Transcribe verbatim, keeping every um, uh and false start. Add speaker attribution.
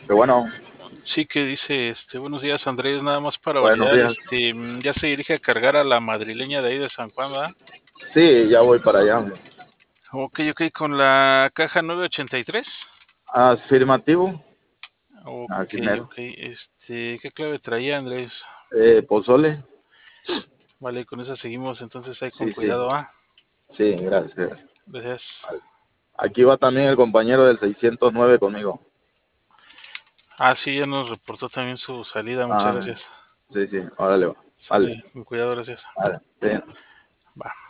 Speaker 1: Qué bueno.
Speaker 2: Sí, que dice, este, buenos días Andrés, nada más para
Speaker 1: Buenos
Speaker 2: validar,
Speaker 1: días.
Speaker 2: este, mm, ya se dirige a cargar a la madrileña de ahí de San Juan, ¿verdad?
Speaker 1: Sí, ya voy para allá.
Speaker 2: Ok, ok, con la caja nueve ochenta y tres.
Speaker 1: Afirmativo.
Speaker 2: Ok,
Speaker 1: Así mero.
Speaker 2: ok, este, ¿qué clave traía Andrés?
Speaker 1: Eh, pozole.
Speaker 2: Vale, con esa seguimos, entonces ahí con
Speaker 1: Sí, sí.
Speaker 2: cuidado, ¿ah?
Speaker 1: Sí, gracias, gracias.
Speaker 2: Gracias.
Speaker 1: Vale. Aquí va también el compañero del seiscientos nueve conmigo.
Speaker 2: Ah, sí, ya nos reportó también su salida, muchas
Speaker 1: Ah,
Speaker 2: gracias.
Speaker 1: sí, sí. Órale, va. Vale,
Speaker 2: Sale, con cuidado, gracias.
Speaker 1: vale. Sí.
Speaker 2: Va.